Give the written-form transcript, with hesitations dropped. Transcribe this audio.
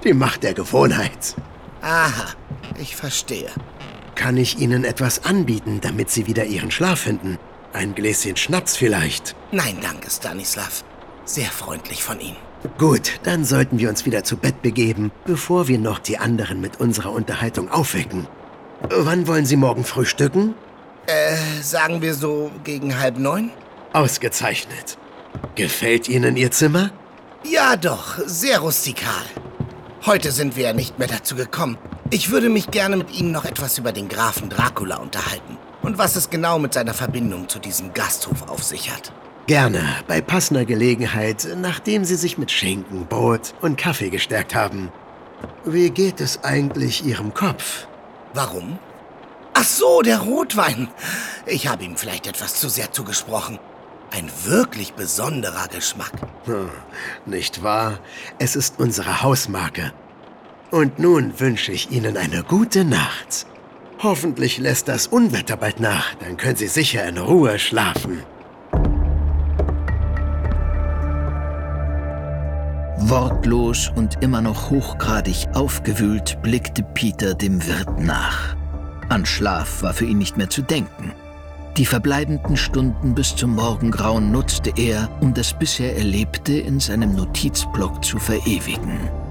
Die Macht der Gewohnheit. Aha, ich verstehe. Kann ich Ihnen etwas anbieten, damit Sie wieder Ihren Schlaf finden? Ein Gläschen Schnaps vielleicht? Nein, danke, Stanislav. Sehr freundlich von Ihnen. Gut, dann sollten wir uns wieder zu Bett begeben, bevor wir noch die anderen mit unserer Unterhaltung aufwecken. Wann wollen Sie morgen frühstücken? Sagen wir so gegen 8:30? Ausgezeichnet. Gefällt Ihnen Ihr Zimmer? Ja doch, sehr rustikal. Heute sind wir ja nicht mehr dazu gekommen. Ich würde mich gerne mit Ihnen noch etwas über den Grafen Dracula unterhalten und was es genau mit seiner Verbindung zu diesem Gasthof auf sich hat. Gerne, bei passender Gelegenheit, nachdem Sie sich mit Schinken, Brot und Kaffee gestärkt haben. Wie geht es eigentlich Ihrem Kopf? Warum? Ach so, der Rotwein. Ich habe ihm vielleicht etwas zu sehr zugesprochen. Ein wirklich besonderer Geschmack. Nicht wahr? Es ist unsere Hausmarke. Und nun wünsche ich Ihnen eine gute Nacht. Hoffentlich lässt das Unwetter bald nach, dann können Sie sicher in Ruhe schlafen. Wortlos und immer noch hochgradig aufgewühlt blickte Peter dem Wirt nach. An Schlaf war für ihn nicht mehr zu denken. Die verbleibenden Stunden bis zum Morgengrauen nutzte er, um das bisher Erlebte in seinem Notizblock zu verewigen.